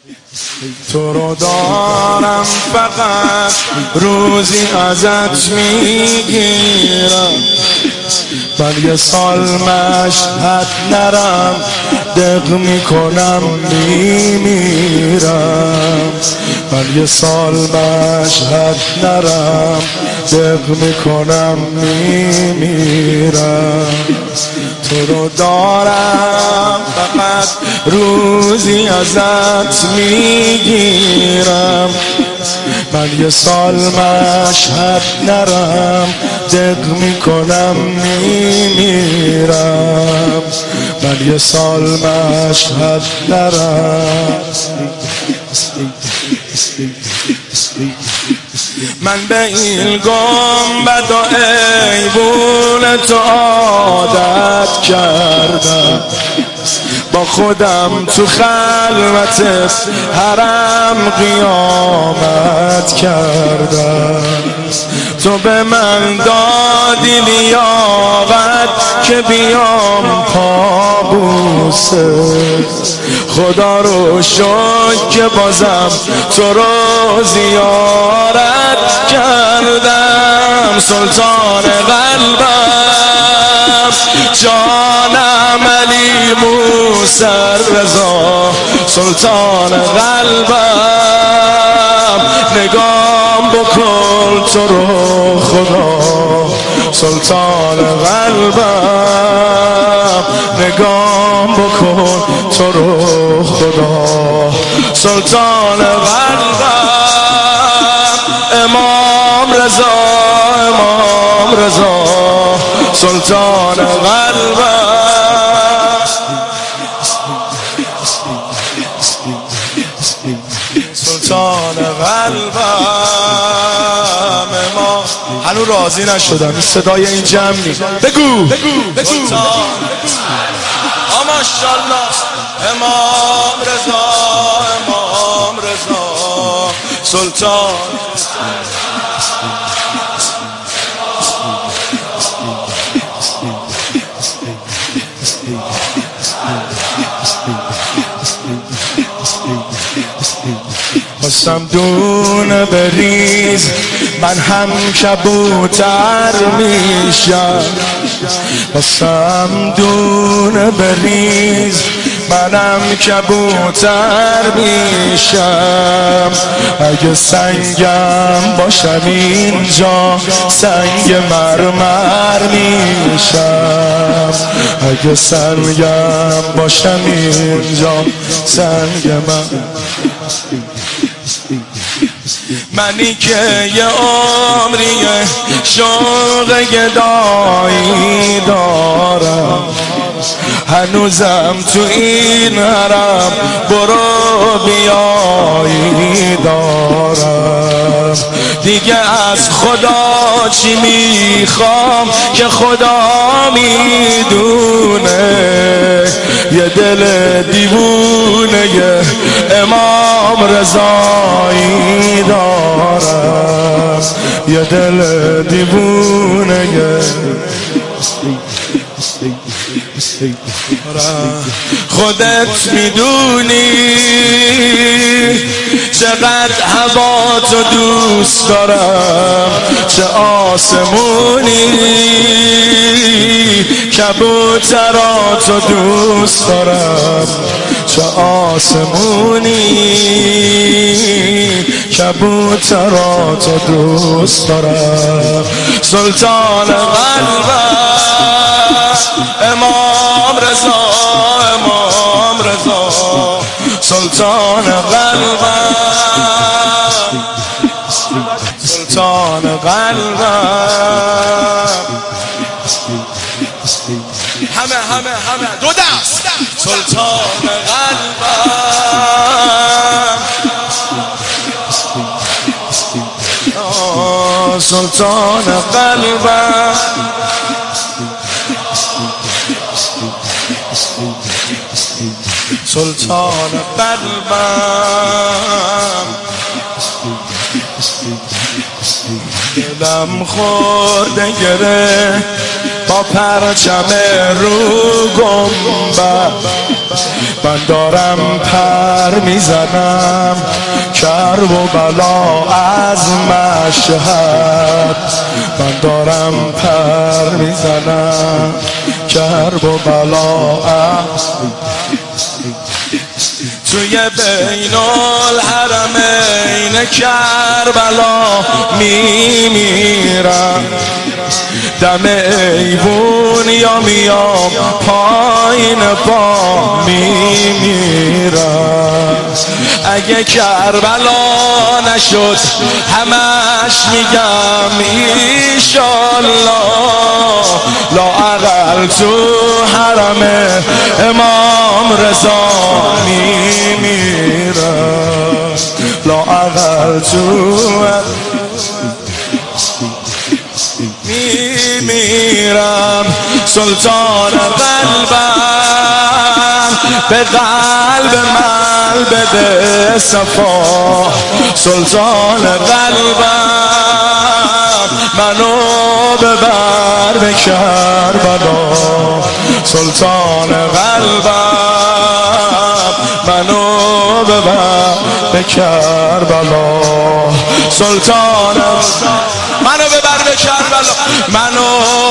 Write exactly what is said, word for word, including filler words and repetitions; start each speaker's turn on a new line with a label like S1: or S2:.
S1: تو رو دارم فقط روزی ازت میگیرم، من یه سال مشهد نرم دق میکنم میمیرم، من یه سال مشهد نرم دق میکنم میمیرم. تو رو دارم فقط روزی ازت میگیرم، من یه سال مشهد نرم دق میکنم میمیرم، من یه سال مشهد نرم. من به این گنبد و ایوون تو عادت کردم، با خودم تو خلوت حرم قیامت کردم. تو به من دادی لیاقت که بیام پابوسه، خدا رو شکر که بازم تو رو زیارت کردم. سلطان قلبم جانم علی موسی رضا، سلطان قلبم نگام بکن تو رو خدا، سلطان قلبم نگام بکن تو رو خدا، سلطان قلبم امام رضا، امام رضا، سلطان قلبم. سلطان قلبم امام. هنوز راضی نشدم این صدای این جمعی. بگو بگو بگو ماشاءالله امام رضا، امام رضا، سلطان. خواستم دونه بریز من هم کبوتر میشم، خواستم دونه بریز منم کبوتر میشم. اگه سنگم باشم اینجا سنگ مرمر میشم، اگه سنگم باشم اینجا سنگ مرمر. منی که یه عمریه شوق گدایی دارم، هنوزم تو این حرم برو بیایی دارم. دیگه از خدا چی میخوام که خدا میدونه، یه دل دیوونه یه امام رضایی دارم، یه دل دیوونه یه خودت میدونی چقدر هوا تو دوست دارم، چه آسمونی کبوتراتو دوست دارم، چه آسمونی کبوتراتو دوست دارم. سلطان قلبم امام رضا، امام رضا، سلطان قلبم، سلطان قلبم. همه همه همه دو دست. سلطان قلبم، سلطان قلبم. سلطان قلبم. دلم خورده گره با پرچم رو گنبد، من دارم پر میزنم کرب و بلا از مشهد من دارم پر میزنم کرب و بلا از توی بین الحرمین کربلا میمیرم دم ایوون یا میام پایین پا میمیرم اگه کربلا نشد همش میگم ایشالله لااقل تو حرم امام رضا میمیرم لااقل تو میمیرم سلطان قلبم به قلب من بده صفا سلطان قلبم منو ببر به کربلا سلطان قلبم منو ببر به کربلا سلطان منو ببر به کربلا منو